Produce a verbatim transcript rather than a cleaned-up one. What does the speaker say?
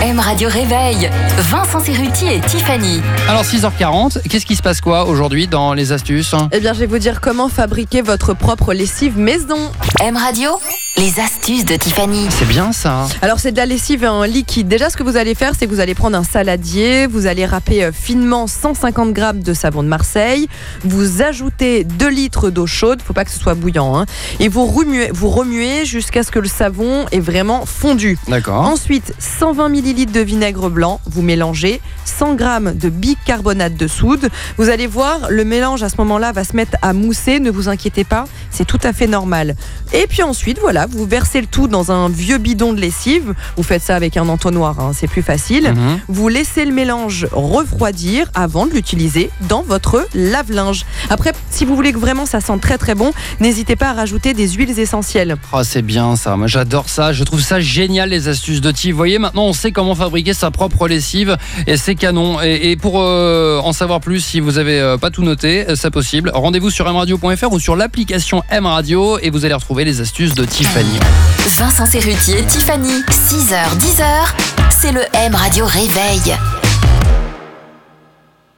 M Radio Réveil, Vincent Cerruti et Tiffany. Alors six heures quarante, qu'est-ce qui se passe quoi aujourd'hui dans les astuces ? Eh bien, je vais vous dire comment fabriquer votre propre lessive maison. M Radio, les astuces de Tiffany. C'est bien ça. Alors, c'est de la lessive en liquide. Déjà, ce que vous allez faire, c'est que vous allez prendre un saladier, vous allez râper finement cent cinquante grammes de savon de Marseille, vous ajoutez deux litres d'eau chaude, faut pas que ce soit bouillant, hein, et vous remuez, vous remuez jusqu'à ce que le savon est vraiment fondu. D'accord. Ensuite, cent vingt millilitres de vinaigre blanc, vous mélangez, cent grammes de bicarbonate de soude. Vous allez voir, le mélange à ce moment-là va se mettre à mousser, ne vous inquiétez pas, c'est tout à fait normal. Et puis ensuite, voilà, vous versez le tout dans un vieux bidon de lessive. Vous faites ça avec un entonnoir, hein, c'est plus facile. Mmh. Vous laissez le mélange refroidir avant de l'utiliser dans votre lave-linge. Après, si vous voulez que vraiment ça sente très très bon, n'hésitez pas à rajouter des huiles essentielles. Oh, c'est bien ça, moi j'adore ça, je trouve ça génial les astuces de Tiff. Vous voyez, maintenant on sait comment fabriquer sa propre lessive et c'est canon. Et, et pour euh, en savoir plus, si vous n'avez euh, pas tout noté, c'est possible. Rendez-vous sur m radio point f r ou sur l'application M Radio et vous allez retrouver les astuces de Tiffany. Vincent Cerruti et Tiffany, six heures dix, c'est le M Radio Réveil.